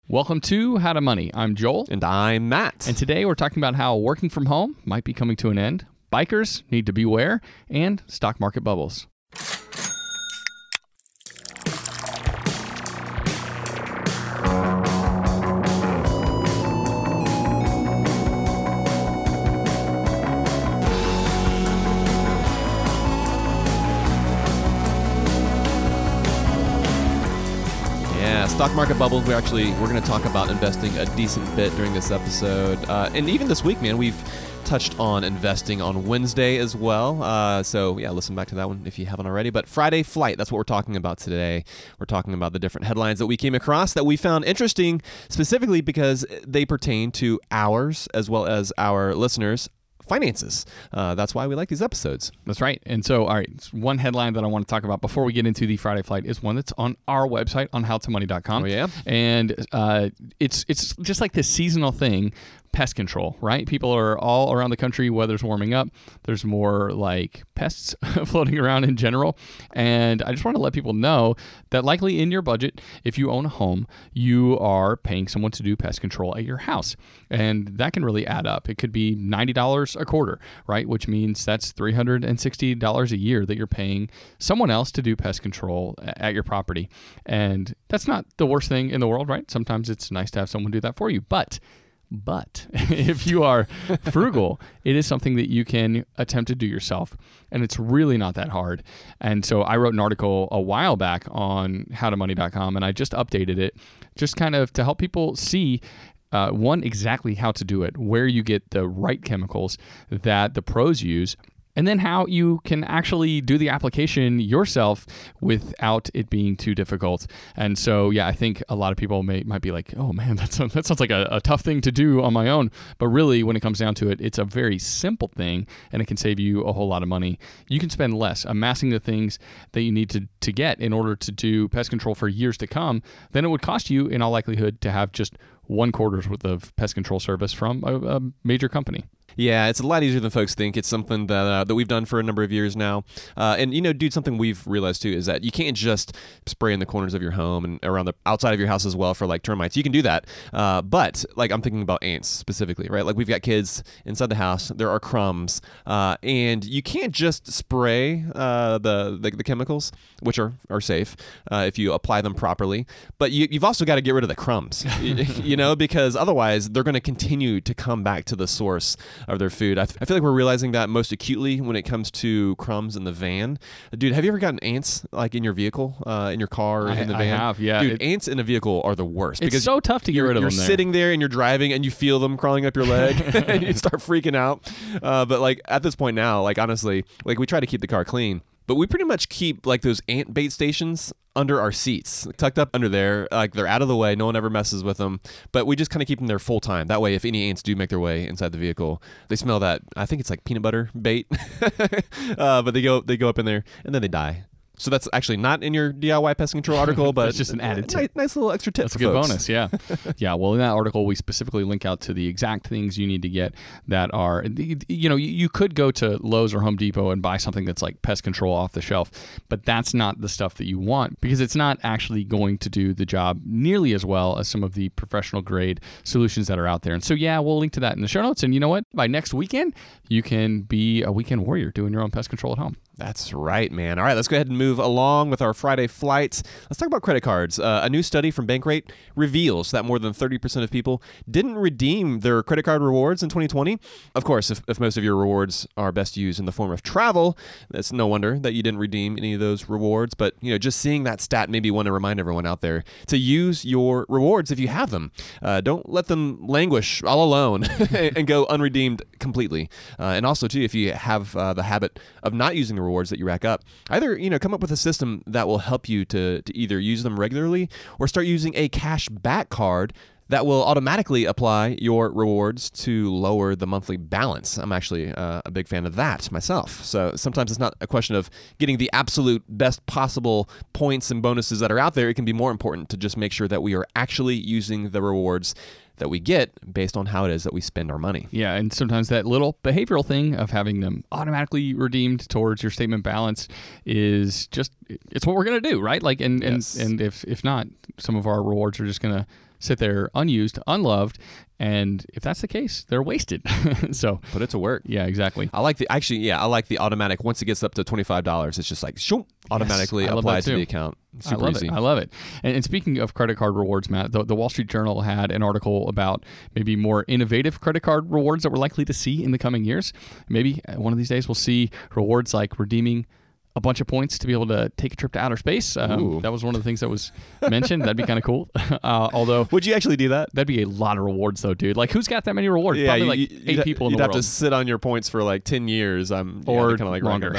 Welcome to How to Money. I'm Joel. And I'm Matt. And today we're talking about how working from home might be coming to an end, bikers need to beware, and stock market bubbles. Stock market bubbles. We're going to talk about investing a decent bit during this episode. And even this week, man, we've touched on investing on Wednesday as well. So yeah, listen back to that one if you haven't already. But Friday Flight, that's what we're talking about today. We're talking about the different headlines that we came across that we found interesting, specifically because they pertain to ours as well as our listeners' finances. That's why we like these episodes. That's right. And so, all right, one headline that I want to talk about before we get into the Friday Flight is one that's on our website on howtomoney.com. Oh, yeah? And it's just like this seasonal thing, pest control, right? People are all around the country, weather's warming up. There's more like pests floating around in general. And I just want to let people know that likely in your budget, if you own a home, you are paying someone to do pest control at your house. And that can really add up. It could be $90 a quarter, right? Which means that's $360 a year that you're paying someone else to do pest control at your property. And that's not the worst thing in the world, right? Sometimes it's nice to have someone do that for you. But if you are frugal, it is something that you can attempt to do yourself, and it's really not that hard. And so I wrote an article a while back on howtomoney.com, and I just updated it just kind of to help people see one, exactly how to do it, where you get the right chemicals that the pros use, and then how you can actually do the application yourself without it being too difficult. And so, yeah, I think a lot of people might be like, oh man, that sounds like a tough thing to do on my own. But really, when it comes down to it, it's a very simple thing, and it can save you a whole lot of money. You can spend less amassing the things that you need to get in order to do pest control for years to come than it would cost you, in all likelihood, to have just 1 quarter's worth of pest control service from a major company. Yeah, it's a lot easier than folks think. It's something that we've done for a number of years now. And, dude, something we've realized, too, is that you can't just spray in the corners of your home and around the outside of your house as well for, like, termites. You can do that. But, like, I'm thinking about ants specifically, right? Like, we've got kids inside the house. There are crumbs. And you can't just spray the chemicals, which are safe if you apply them properly. But you've also got to get rid of the crumbs, because otherwise they're going to continue to come back to the source of their food. I feel like we're realizing that most acutely when it comes to crumbs in the van. Dude, have you ever gotten ants like in your vehicle, in your car, or in the van? I have, yeah. Dude, ants in a vehicle are the worst. It's so tough to get rid of them. You're sitting there and you're driving and you feel them crawling up your leg and you start freaking out. But like at this point now, like honestly, like we try to keep the car clean, but we pretty much keep like those ant bait stations under our seats, tucked up under there, like they're out of the way. No one ever messes with them, but we just kind of keep them there full time. That way, if any ants do make their way inside the vehicle, they smell that. I think it's like peanut butter bait, but they go up in there and then they die. So that's actually not in your DIY pest control article, but it's just an added tip. Nice little extra tip. That's for a good folks. bonus, yeah. Yeah, well, in that article, we specifically link out to the exact things you need to get that are, you could go to Lowe's or Home Depot and buy something that's like pest control off the shelf, but that's not the stuff that you want because it's not actually going to do the job nearly as well as some of the professional grade solutions that are out there. And so, yeah, we'll link to that in the show notes. And you know what? By next weekend, you can be a weekend warrior doing your own pest control at home. That's right, man. All right, let's go ahead and move along with our Friday flights. Let's talk about credit cards. A new study from Bankrate reveals that more than 30% of people didn't redeem their credit card rewards in 2020. Of course, if most of your rewards are best used in the form of travel, that's no wonder that you didn't redeem any of those rewards. But just seeing that stat made me want to remind everyone out there to use your rewards if you have them. Don't let them languish all alone and go unredeemed completely. And also, too, if you have the habit of not using the rewards that you rack up, either come up with a system that will help you to either use them regularly or start using a cash back card that will automatically apply your rewards to lower the monthly balance. I'm actually a big fan of that myself. So sometimes it's not a question of getting the absolute best possible points and bonuses that are out there. It can be more important to just make sure that we are actually using the rewards that we get based on how it is that we spend our money. Yeah, and sometimes that little behavioral thing of having them automatically redeemed towards your statement balance is just, it's what we're going to do, right? Like, and Yes. and if not, some of our rewards are just going to sit there unused, unloved, and if that's the case, they're wasted. So put it to work. Yeah, exactly. I like the automatic. Once it gets up to $25, it's just like shoop, automatically applied to the account. Super easy. I love it. And speaking of credit card rewards, Matt, the Wall Street Journal had an article about maybe more innovative credit card rewards that we're likely to see in the coming years. Maybe one of these days we'll see rewards like redeeming a bunch of points to be able to take a trip to outer space. That was one of the things that was mentioned. That'd be kind of cool. Although, would you actually do that? That'd be a lot of rewards, though, dude. Like, who's got that many rewards? Yeah, probably like 8 people in the world. You'd have to sit on your points for like 10 years. Or kind of like longer.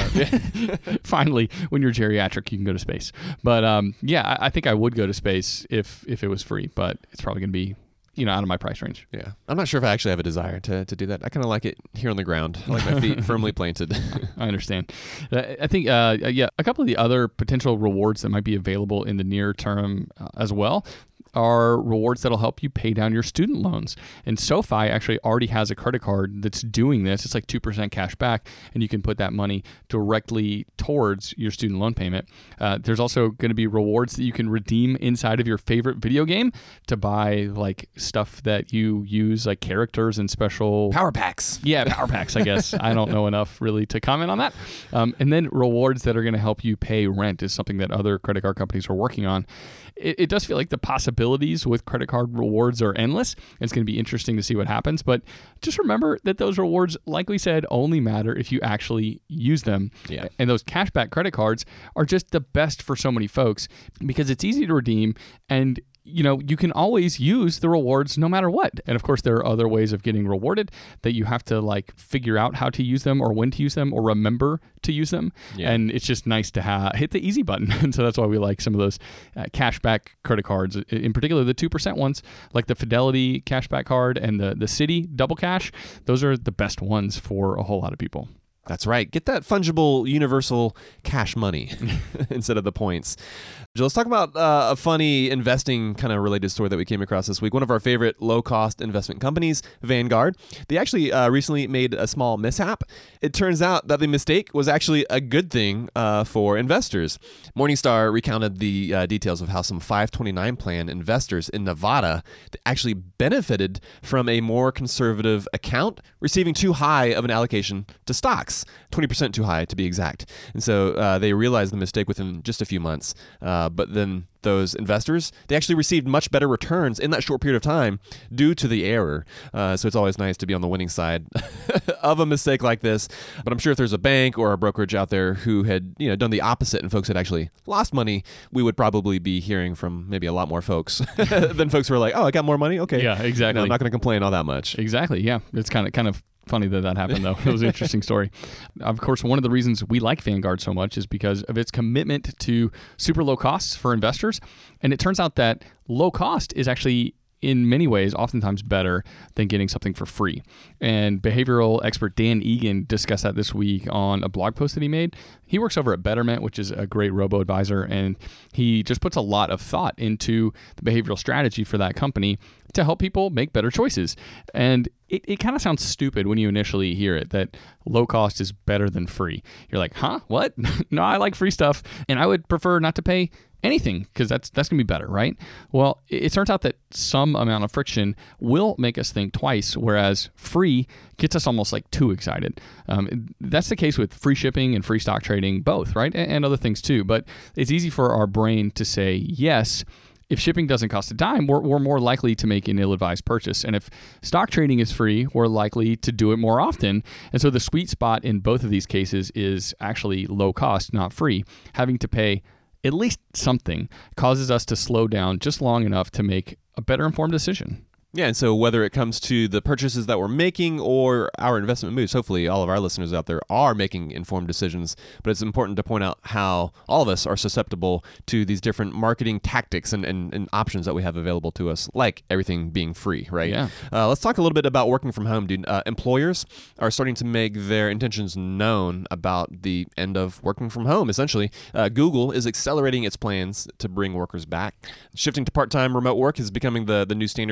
Finally, when you're geriatric, you can go to space. But I think I would go to space if it was free. But it's probably going to be out of my price range. Yeah. I'm not sure if I actually have a desire to do that. I kind of like it here on the ground. I like my feet firmly planted. I understand. I think, a couple of the other potential rewards that might be available in the near term as well are rewards that'll help you pay down your student loans. And SoFi actually already has a credit card that's doing this. It's like 2% cash back, and you can put that money directly towards your student loan payment. There's also going to be rewards that you can redeem inside of your favorite video game to buy like stuff that you use, like characters and special power packs. Yeah, power packs, I guess. I don't know enough really to comment on that. And then rewards that are going to help you pay rent is something that other credit card companies are working on. It does feel like the possibilities with credit card rewards are endless. It's going to be interesting to see what happens. But just remember that those rewards, like we said, only matter if you actually use them. Yeah. And those cashback credit cards are just the best for so many folks because it's easy to redeem and you can always use the rewards no matter what. And of course, there are other ways of getting rewarded that you have to like figure out how to use them or when to use them or remember to use them. Yeah. And it's just nice to hit the easy button. And so that's why we like some of those cashback credit cards, in particular the 2% ones, like the Fidelity cashback card and the Citi Double Cash. Those are the best ones for a whole lot of people. That's right. Get that fungible universal cash money instead of the points. Let's talk about a funny investing kind of related story that we came across this week. One of our favorite low-cost investment companies, Vanguard, they actually recently made a small mishap. It turns out that the mistake was actually a good thing for investors. Morningstar recounted the details of how some 529 plan investors in Nevada actually benefited from a more conservative account, receiving too high of an allocation to stocks, 20% too high to be exact. And so they realized the mistake within just a few months. But then those investors, they actually received much better returns in that short period of time due to the error. So it's always nice to be on the winning side of a mistake like this. But I'm sure if there's a bank or a brokerage out there who had done the opposite and folks had actually lost money, we would probably be hearing from maybe a lot more folks than folks who are like, oh, I got more money? Okay. Yeah, exactly. No, I'm not going to complain all that much. Exactly. Yeah. It's kind of funny that happened, though. It was an interesting story. Of course, one of the reasons we like Vanguard so much is because of its commitment to super low costs for investors. And it turns out that low cost is actually, in many ways, oftentimes better than getting something for free. And behavioral expert Dan Egan discussed that this week on a blog post that he made. He works over at Betterment, which is a great robo-advisor, and he just puts a lot of thought into the behavioral strategy for that company to help people make better choices. And it kind of sounds stupid when you initially hear it, that low cost is better than free. You're like, huh? What? No, I like free stuff, and I would prefer not to pay anything because that's going to be better, right? Well, it turns out that some amount of friction will make us think twice, whereas free gets us almost like too excited. That's the case with free shipping and free stock trading, both, right? And other things too. But it's easy for our brain to say yes. If shipping doesn't cost a dime, we're more likely to make an ill-advised purchase. And if stock trading is free, we're likely to do it more often. And so the sweet spot in both of these cases is actually low cost, not free. Having to pay at least something causes us to slow down just long enough to make a better informed decision. Yeah, and so whether it comes to the purchases that we're making or our investment moves, hopefully all of our listeners out there are making informed decisions, but it's important to point out how all of us are susceptible to these different marketing tactics and options that we have available to us, like everything being free, right? Yeah. Let's talk a little bit about working from home, dude. Employers are starting to make their intentions known about the end of working from home, essentially. Google is accelerating its plans to bring workers back. Shifting to part-time remote work is becoming the new standard at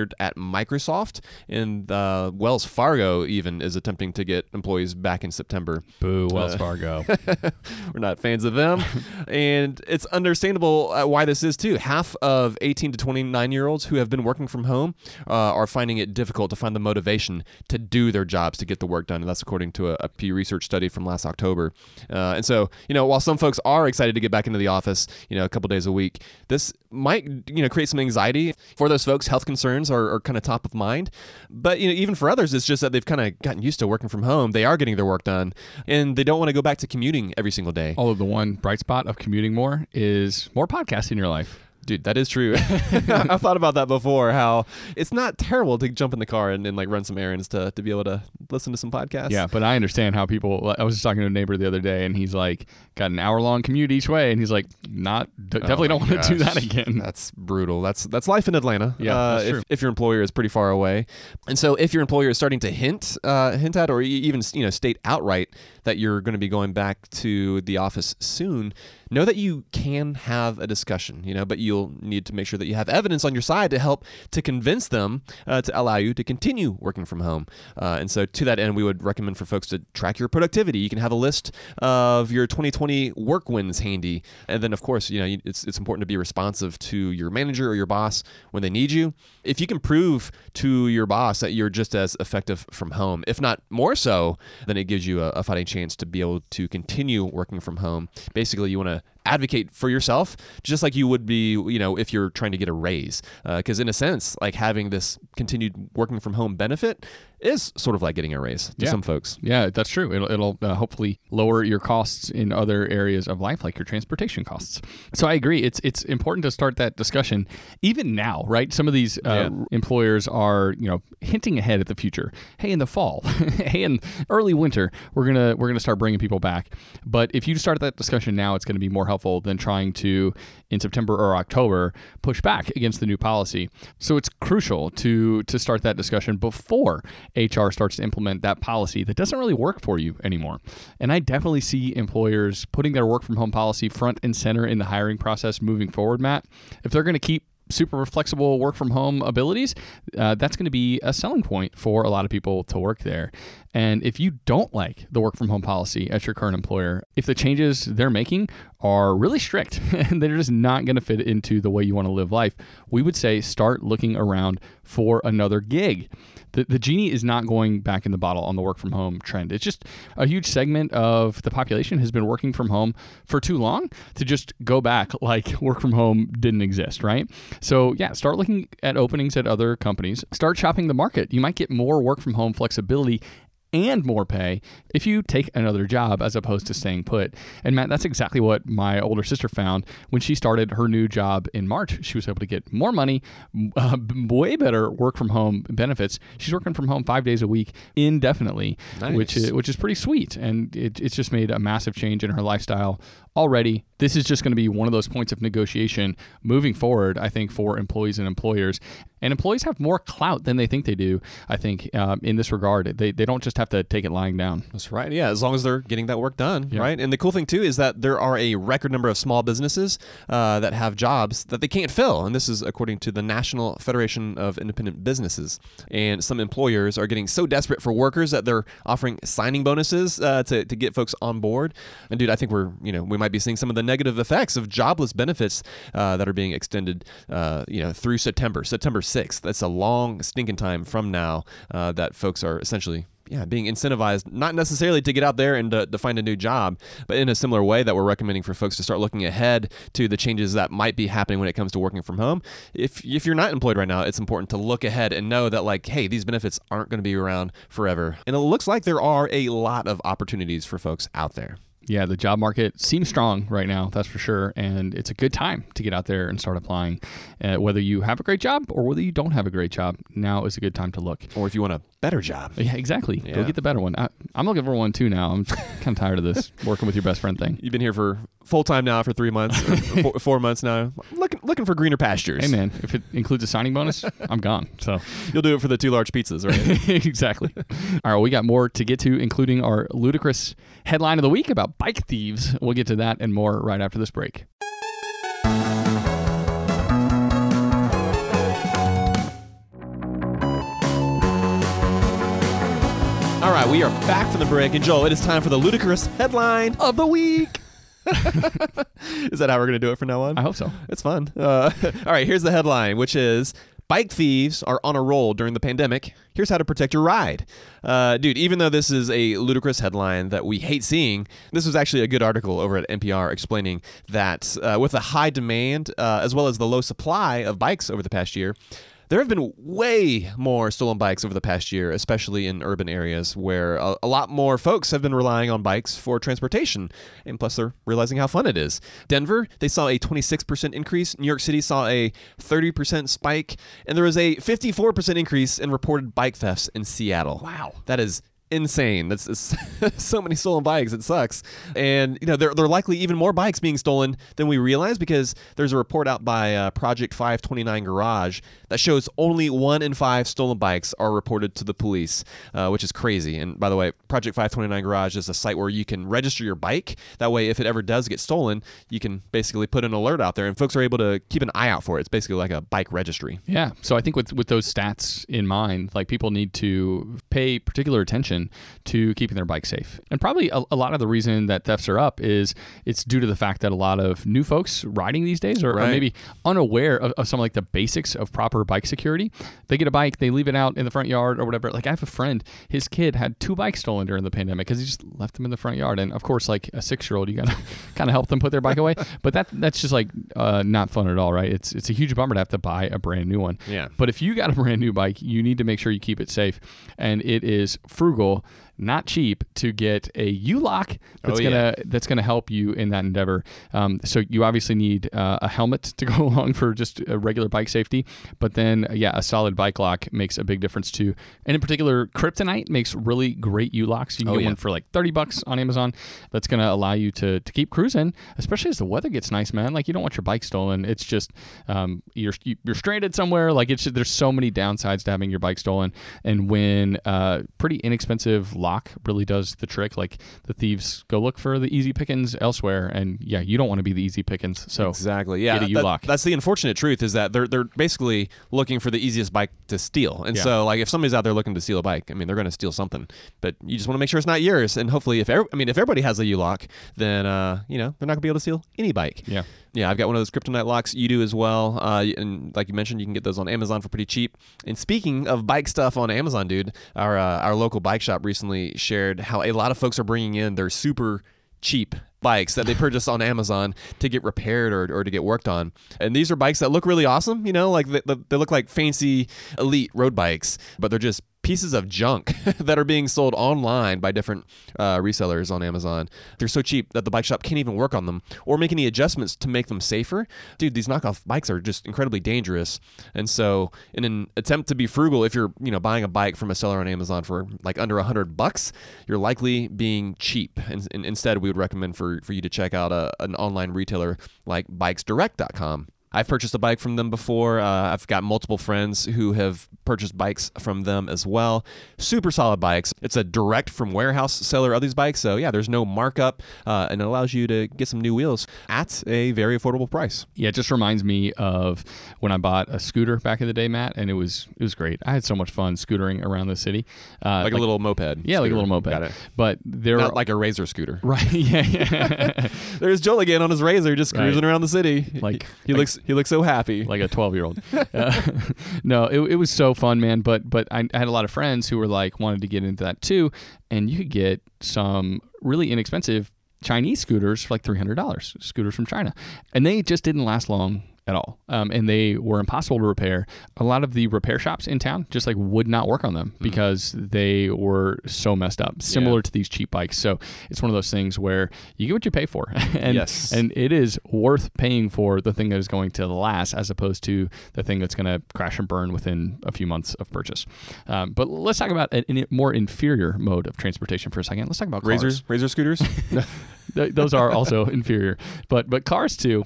Microsoft, and Wells Fargo even is attempting to get employees back in September. Boo, Wells Fargo. We're not fans of them. And it's understandable why this is too. Half of 18 to 29-year-olds who have been working from home are finding it difficult to find the motivation to do their jobs, to get the work done. And that's according to a Pew Research study from last October. And so, while some folks are excited to get back into the office, a couple days a week, this might, create some anxiety. For those folks, health concerns are kind of top of mind. But, even for others, it's just that they've kind of gotten used to working from home. They are getting their work done, and they don't want to go back to commuting every single day. Although the one bright spot of commuting more is more podcasts in your life. Dude, that is true. I've thought about that before, how it's not terrible to jump in the car and like run some errands to be able to listen to some podcasts. Yeah, but I understand how people, I was just talking to a neighbor the other day, and he's like, got an hour-long commute each way, and he's like, definitely don't want to do that again. That's brutal. That's life in Atlanta. Yeah, that's true. If your employer is pretty far away. And so if your employer is starting to hint at, or even state outright that you're going to be going back to the office soon, know that you can have a discussion, but you'll need to make sure that you have evidence on your side to help to convince them to allow you to continue working from home. And so to that end, we would recommend for folks to track your productivity. You can have a list of your 2020 work wins handy. And then, of course, it's important to be responsive to your manager or your boss when they need you. If you can prove to your boss that you're just as effective from home, if not more so, then it gives you a fighting chance to be able to continue working from home. Basically, you want to advocate for yourself, just like you would be, if you're trying to get a raise. Because in a sense, like having this continued working from home benefit is sort of like getting a raise to some folks. Yeah, that's true. It'll hopefully lower your costs in other areas of life, like your transportation costs. So I agree. It's important to start that discussion even now, right? Some of these employers are, hinting ahead at the future. Hey, in the fall, hey, in early winter, we're gonna start bringing people back. But if you start that discussion now, it's going to be more helpful than trying to, in September or October, push back against the new policy. So it's crucial to start that discussion before HR starts to implement that policy that doesn't really work for you anymore. And I definitely see employers putting their work from home policy front and center in the hiring process moving forward, Matt. If they're going to keep super flexible work from home abilities, that's going to be a selling point for a lot of people to work there. And if you don't like the work from home policy at your current employer, if the changes they're making are really strict and they're just not going to fit into the way you want to live life, we would say start looking around for another gig. The genie is not going back in the bottle on the work from home trend. It's just a huge segment of the population has been working from home for too long to just go back like work from home didn't exist, right? So yeah, start looking at openings at other companies. Start shopping the market. You might get more work from home flexibility and more pay if you take another job as opposed to staying put. And Matt, that's exactly what my older sister found when she started her new job in March. She was able to get more money, way better work from home benefits. She's working from home 5 days a week indefinitely, nice. which is pretty sweet. And it's just made a massive change in her lifestyle already. This is just going to be one of those points of negotiation moving forward, I think, for employees and employers. And employees have more clout than they think they do, I think, in this regard. They don't just have to take it lying down. That's right. Yeah, as long as they're getting that work done, right? And the cool thing, too, is that there are a record number of small businesses that have jobs that they can't fill. And this is according to the National Federation of Independent Businesses. And some employers are getting so desperate for workers that they're offering signing bonuses to get folks on board. And, dude, I think we might be seeing some of the negative effects of jobless benefits that are being extended, through September 6th. That's a long stinking time from now that folks are essentially being incentivized, not necessarily to get out there and to find a new job, but in a similar way that we're recommending for folks to start looking ahead to the changes that might be happening when it comes to working from home. If you're not employed right now, it's important to look ahead and know that, like, hey, these benefits aren't going to be around forever. And it looks like there are a lot of opportunities for folks out there. Yeah, the job market seems strong right now, that's for sure. And it's a good time to get out there and start applying. Whether you have a great job or whether you don't have a great job, now is a good time to look. Or if you want a better job. Yeah, exactly. Yeah. Go get the better one. I'm looking for one too now. I'm kind of tired of this working with your best friend thing. You've been here for full time now for 3 months, or 4 months now. Looking for greener pastures. Hey man, if it includes a signing bonus, I'm gone. So you'll do it for the 2 large pizzas, right? Exactly. All right, we got more to get to, including our ludicrous headline of the week about bike thieves. We'll get to that and more right after this break. All right, we are back from the break, and Joel, it is time for the ludicrous headline of the week. Is that how we're going to do it from now on? I hope so. It's fun. All right, here's the headline, which is, bike thieves are on a roll during the pandemic. Here's how to protect your ride. Dude, even though this is a ludicrous headline that we hate seeing, this was actually a good article over at NPR explaining that with the high demand as well as the low supply of bikes over the past year, there have been way more stolen bikes over the past year, especially in urban areas where a lot more folks have been relying on bikes for transportation. And plus, they're realizing how fun it is. Denver, they saw a 26% increase. New York City saw a 30% spike. And there was a 54% increase in reported bike thefts in Seattle. Wow. That is insane. That's so many stolen bikes. It sucks. And there are likely even more bikes being stolen than we realize, because there's a report out by Project 529 Garage that shows only 1 in 5 stolen bikes are reported to the police, which is crazy. And by the way, Project 529 Garage is a site where you can register your bike. That way, if it ever does get stolen, you can basically put an alert out there, and folks are able to keep an eye out for it. It's basically like a bike registry. Yeah. So I think with those stats in mind, like, people need to pay particular attention to keeping their bike safe. And probably a lot of the reason that thefts are up is it's due to the fact that a lot of new folks riding these days are maybe unaware of some like the basics of proper bike security. They get a bike, they leave it out in the front yard or whatever. Like, I have a friend, his kid had 2 bikes stolen during the pandemic because he just left them in the front yard. And of course, like a 6-year-old, you gotta kind of help them put their bike away. But that's just like not fun at all, right? It's a huge bummer to have to buy a brand new one. Yeah. But if you got a brand new bike, you need to make sure you keep it safe. And it is frugal, not cheap, to get a U-lock that's gonna help you in that endeavor. So you obviously need a helmet to go along for just a regular bike safety, but then a solid bike lock makes a big difference too. And in particular, Kryptonite makes really great U-locks. You can get one for like $30 on Amazon. That's gonna allow you to keep cruising, especially as the weather gets nice, man. Like, you don't want your bike stolen. It's just you're stranded somewhere. Like, there's so many downsides to having your bike stolen. And when pretty inexpensive lock really does the trick, like, the thieves go look for the easy pickings elsewhere, and you don't want to be the easy pickings. So exactly, yeah, get a U-lock. That's the unfortunate truth, is that they're basically looking for the easiest bike to steal. And so, like, if somebody's out there looking to steal a bike, I mean, they're going to steal something, but you just want to make sure it's not yours. And hopefully, if everybody has a U-lock, then they're not going to be able to steal any bike. Yeah, I've got one of those Kryptonite locks. You do as well. And like you mentioned, you can get those on Amazon for pretty cheap. And speaking of bike stuff on Amazon, dude, our local bike shop recently shared how a lot of folks are bringing in their super cheap bikes that they purchase on Amazon to get repaired or to get worked on. And these are bikes that look really awesome, like they look like fancy elite road bikes, but they're just pieces of junk that are being sold online by different resellers on Amazon. They're so cheap that the bike shop can't even work on them or make any adjustments to make them safer. Dude, these knockoff bikes are just incredibly dangerous. And so in an attempt to be frugal, if you're buying a bike from a seller on Amazon for like under $100, you're likely being cheap. And instead, we would recommend for you to check out an online retailer like bikesdirect.com. I've purchased a bike from them before. I've got multiple friends who have purchased bikes from them as well. Super solid bikes. It's a direct from warehouse seller of these bikes. So yeah, there's no markup, and it allows you to get some new wheels at a very affordable price. Yeah, it just reminds me of when I bought a scooter back in the day, Matt, and it was great. I had so much fun scootering around the city. Like a little moped. Yeah, scooter. Like a little moped. Got it. But not like a Razor scooter. Right, yeah. There's Joel again on his Razor just cruising around the city. He looks so happy. Like a 12-year-old. No, it was so fun, man. But I had a lot of friends who were like, wanted to get into that too. And you could get some really inexpensive Chinese scooters for like $300, scooters from China. And they just didn't last long at all. And they were impossible to repair. A lot of the repair shops in town just like would not work on them because they were so messed up, similar to these cheap bikes. So it's one of those things where you get what you pay for. And it is worth paying for the thing that is going to last as opposed to the thing that's going to crash and burn within a few months of purchase. But let's talk about a more inferior mode of transportation for a second. Let's talk about cars. Razor scooters? Those are also inferior. But cars too.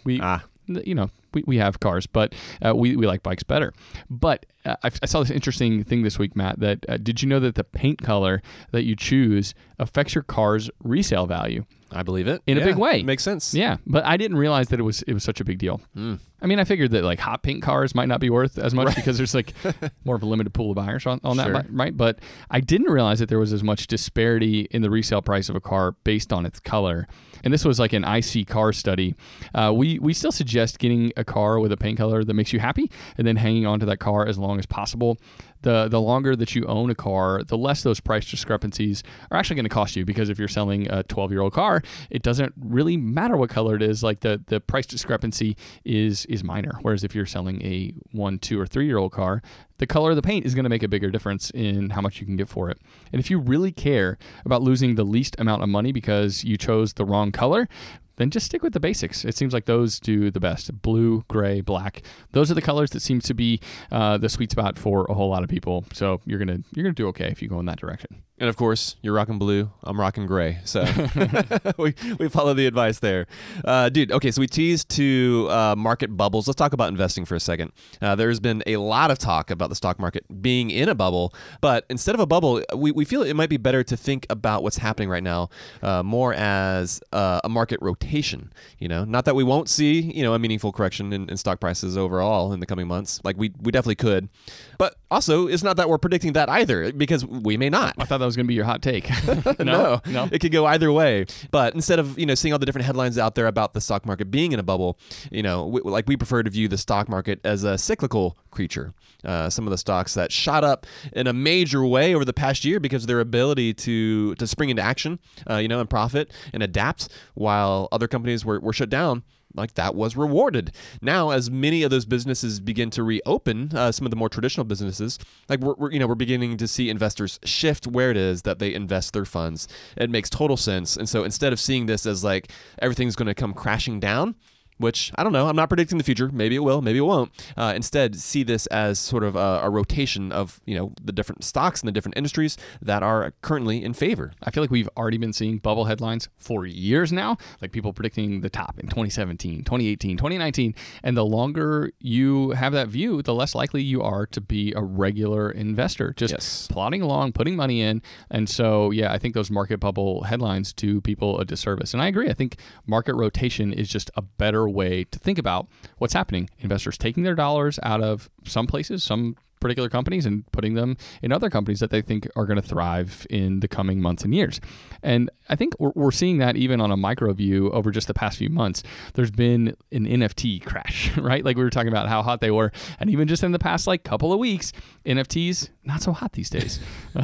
We have cars, but we like bikes better. But I saw this interesting thing this week, Matt, that did you know that the paint color that you choose affects your car's resale value? I believe it. In a big way. Makes sense. Yeah, but I didn't realize that it was such a big deal. I mean, I figured that like hot pink cars might not be worth as much because there's like more of a limited pool of buyers on that, right? But I didn't realize that there was as much disparity in the resale price of a car based on its color. And this was like an IC car study. We still suggest getting a car with a paint color that makes you happy and then hanging on to that car as long as possible. The longer that you own a car, the less those price discrepancies are actually going to cost you, because if you're selling a 12-year-old car, it doesn't really matter what color it is. Like the price discrepancy is minor. Whereas if you're selling a 1, 2, or 3-year-old car, the color of the paint is going to make a bigger difference in how much you can get for it. And if you really care about losing the least amount of money because you chose the wrong color, then just stick with the basics. It seems like those do the best. Blue, gray, black. Those are the colors that seem to be the sweet spot for a whole lot of people. So you're gonna do okay if you go in that direction. And of course, you're rocking blue. I'm rocking gray. So we follow the advice there. Dude, okay, so we teased to market bubbles. Let's talk about investing for a second. There's been a lot of talk about the stock market being in a bubble, but instead of a bubble, we feel it might be better to think about what's happening right now more as a market rotation. Not that we won't see a meaningful correction in stock prices overall in the coming months. Like we definitely could, but also it's not that we're predicting that either, because we may not. I thought that was going to be your hot take. No, it could go either way. But instead of seeing all the different headlines out there about the stock market being in a bubble, we prefer to view the stock market as a cyclical creature. Some of the stocks that shot up in a major way over the past year because of their ability to spring into action, and profit and adapt, while other companies were shut down. Like that was rewarded. Now, as many of those businesses begin to reopen, some of the more traditional businesses, like we're beginning to see investors shift where it is that they invest their funds. It makes total sense. And so instead of seeing this as like everything's going to come crashing down, which I don't know, I'm not predicting the future. Maybe it will, maybe it won't. Instead, see this as sort of a rotation of the different stocks and the different industries that are currently in favor. I feel like we've already been seeing bubble headlines for years now, like people predicting the top in 2017, 2018, 2019. And the longer you have that view, the less likely you are to be a regular investor, just plodding along, putting money in. And so, I think those market bubble headlines do people a disservice. And I agree. I think market rotation is just a better way to think about what's happening. Investors taking their dollars out of some places, some particular companies, and putting them in other companies that they think are going to thrive in the coming months and years. And I think we're seeing that even on a micro view over just the past few months. There's been an NFT crash, right? Like we were talking about how hot they were. And even just in the past couple of weeks, NFTs, not so hot these days.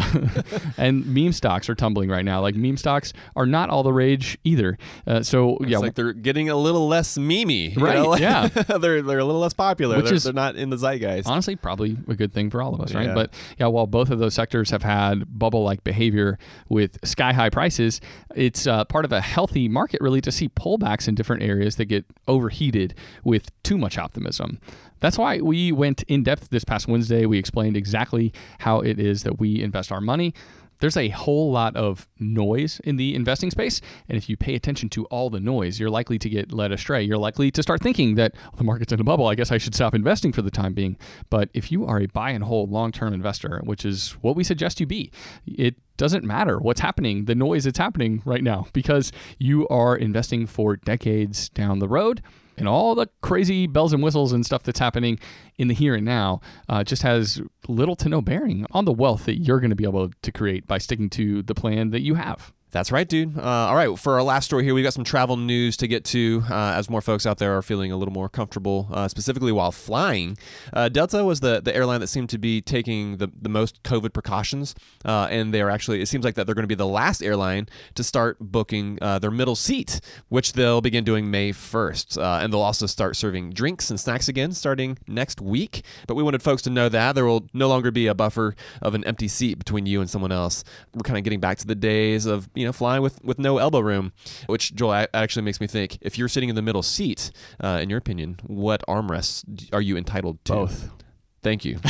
And meme stocks are tumbling right now. Like meme stocks are not all the rage either. It's like they're getting a little less memey. Right, yeah. they're a little less popular. They're not in the zeitgeist. Honestly, probably a good thing for all of us, right? But while both of those sectors have had bubble-like behavior with sky-high prices, it's part of a healthy market really to see pullbacks in different areas that get overheated with too much optimism. That's why we went in depth this past Wednesday. We explained exactly how it is that we invest our money. There's a whole lot of noise in the investing space, and if you pay attention to all the noise, you're likely to get led astray. You're likely to start thinking that the market's in a bubble. I guess I should stop investing for the time being. But if you are a buy and hold long-term investor, which is what we suggest you be, it doesn't matter what's happening, the noise that's happening right now, because you are investing for decades down the road. And all the crazy bells and whistles and stuff that's happening in the here and now just has little to no bearing on the wealth that you're going to be able to create by sticking to the plan that you have. That's right, dude. All right, for our last story here, we got some travel news to get to as more folks out there are feeling a little more comfortable, specifically while flying. Delta was the airline that seemed to be taking the most COVID precautions, and they are actually, it seems like that they're going to be the last airline to start booking their middle seat, which they'll begin doing May 1st. And they'll also start serving drinks and snacks again starting next week. But we wanted folks to know that there will no longer be a buffer of an empty seat between you and someone else. We're kind of getting back to the days of flying with no elbow room, which, Joel, actually makes me think, if you're sitting in the middle seat, in your opinion, what armrests are you entitled to? Both. Thank you.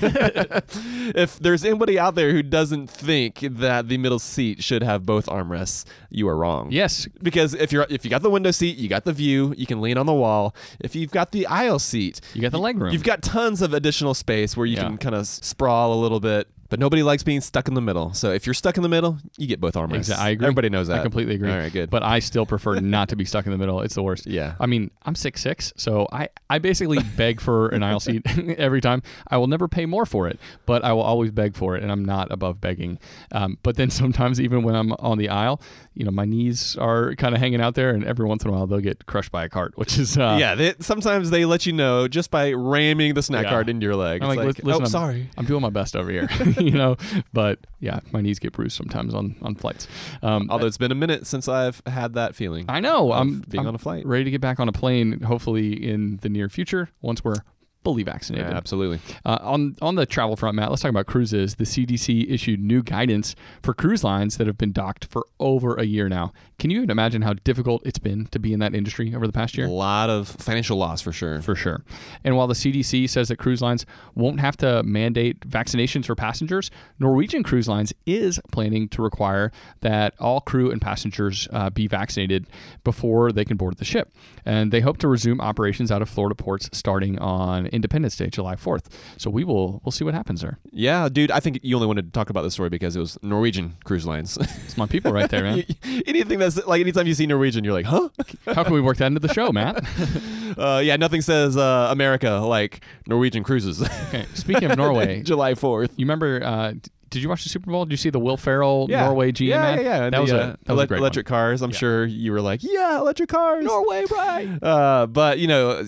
If there's anybody out there who doesn't think that the middle seat should have both armrests, you are wrong. Yes. Because if you got the window seat, you got the view, you can lean on the wall. If you've got the aisle seat, you got the leg room. You've got tons of additional space where you can kind of sprawl a little bit. But nobody likes being stuck in the middle. So if you're stuck in the middle, you get both armrests. Exactly. I agree. Everybody knows that. I completely agree. All right, good. But I still prefer not to be stuck in the middle. It's the worst. Yeah. I mean, I'm 6'6", so I basically beg for an aisle seat every time. I will never pay more for it, but I will always beg for it, and I'm not above begging. But then sometimes even when I'm on the aisle, my knees are kind of hanging out there, and every once in a while they'll get crushed by a cart, which is... sometimes they let you know just by ramming the snack cart into your leg. I'm it's listen, sorry. I'm doing my best over here, But yeah, my knees get bruised sometimes on flights. Although it's been a minute since I've had that feeling. I know. I'm on a flight. Ready to get back on a plane, hopefully in the near future, once we're fully vaccinated. Yeah, absolutely. On the travel front, Matt, let's talk about cruises. The CDC issued new guidance for cruise lines that have been docked for over a year now. Can you even imagine how difficult it's been to be in that industry over the past year? A lot of financial loss for sure. For sure. And while the CDC says that cruise lines won't have to mandate vaccinations for passengers, Norwegian Cruise Lines is planning to require that all crew and passengers be vaccinated before they can board the ship. And they hope to resume operations out of Florida ports starting on Independence Day, July 4th. So we'll see what happens there. Yeah, dude, I think you only wanted to talk about this story because it was Norwegian Cruise Lines. It's my people right there, man. Anything that's like, anytime you see Norwegian, you're like, huh? How can we work that into the show, Matt? Nothing says America like Norwegian cruises. Okay, speaking of Norway, July 4th. You remember... did you watch the Super Bowl? Did you see the Will Ferrell Norway GM ad? Yeah. That was a great electric one. cars. I'm sure you were like, yeah, electric cars. Norway, right? But,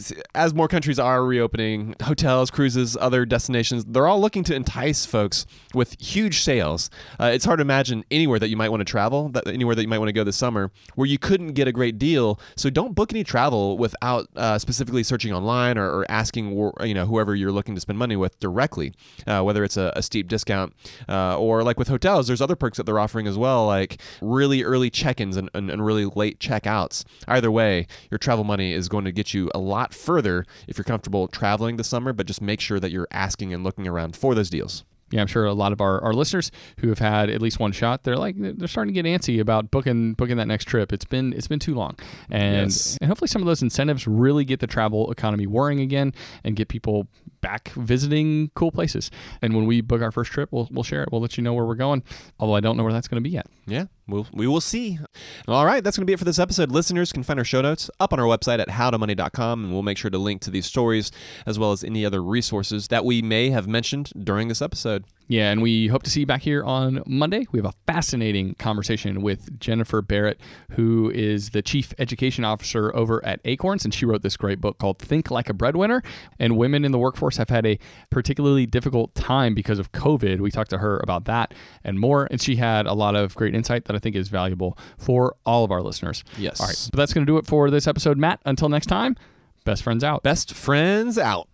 as more countries are reopening, hotels, cruises, other destinations, they're all looking to entice folks with huge sales. It's hard to imagine anywhere that you might want to travel, anywhere that you might want to go this summer, where you couldn't get a great deal. So don't book any travel without specifically searching online or asking whoever you're looking to spend money with directly, whether it's a steep discount. Or like with hotels, there's other perks that they're offering as well, like really early check-ins and really late check-outs. Either way, your travel money is going to get you a lot further if you're comfortable traveling this summer, but just make sure that you're asking and looking around for those deals. Yeah, I'm sure a lot of our listeners who have had at least one shot, they're starting to get antsy about booking that next trip. It's been too long, and hopefully some of those incentives really get the travel economy whirring again and get people back visiting cool places. And when we book our first trip, we'll share it. We'll let you know where we're going, although I don't know where that's going to be yet. Yeah, we will see. All right, that's going to be it for this episode. Listeners can find our show notes up on our website at howtomoney.com, and we'll make sure to link to these stories as well as any other resources that we may have mentioned during this episode. Yeah, and we hope to see you back here on Monday. We have a fascinating conversation with Jennifer Barrett, who is the Chief Education Officer over at Acorns, and she wrote this great book called Think Like a Breadwinner. And women in the workforce have had a particularly difficult time because of COVID. We talked to her about that and more, and she had a lot of great insight that I think is valuable for all of our listeners. Yes. All right, but that's going to do it for this episode. Matt, until next time, best friends out. Best friends out.